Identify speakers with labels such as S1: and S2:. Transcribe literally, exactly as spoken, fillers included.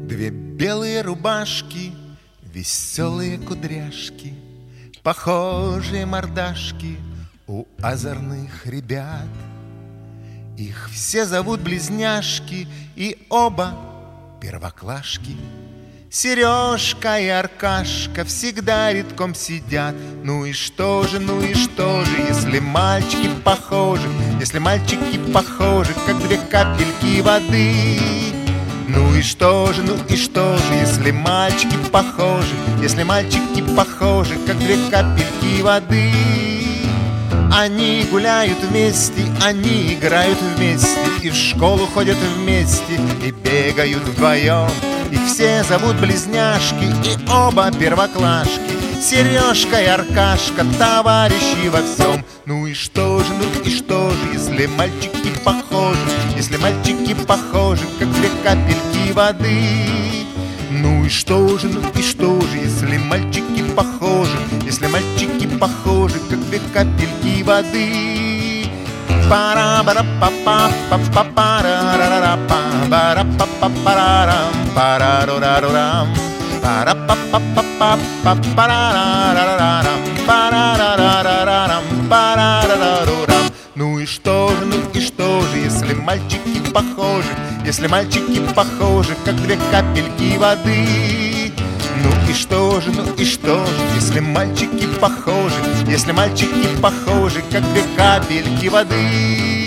S1: Две белые рубашки, веселые кудряшки, похожие мордашки у озорных ребят. Их все зовут близняшки, и оба первоклашки. Сережка и Аркашка всегда редком сидят. Ну и что же, ну и что же, если мальчики похожи, если мальчики похожи, как две капельки воды. Ну и что же, ну и что же, если мальчики похожи, если мальчики похожи, как две капельки воды. Они гуляют вместе, они играют вместе, и в школу ходят вместе, и бегают вдвоем. Их все зовут близняшки, и оба первоклашки. Сережка и Аркашка товарищи во всем. Ну и что же, ну и что же, если мальчики похожи, если мальчики похожи, как две капельки воды. Ну и что же, ну и что же, если мальчики похожи, если мальчики похожи, как две капельки воды. Пара-бара-па-па-па-па-пара-ра-ра-па, бара-па-па-парарам, пара-ра-ра-рам, пара-па-па-па-па-па-пара-ра-ра-рам, пара-ра-ра-ра-рам, пара-ра-ра-рам. Ну и что же, ну и что же, если мальчики похожи, если мальчики похожи, как две капельки воды. Ну и что же, ну и что же, если мальчики похожи, если мальчики похожи, как две капельки воды.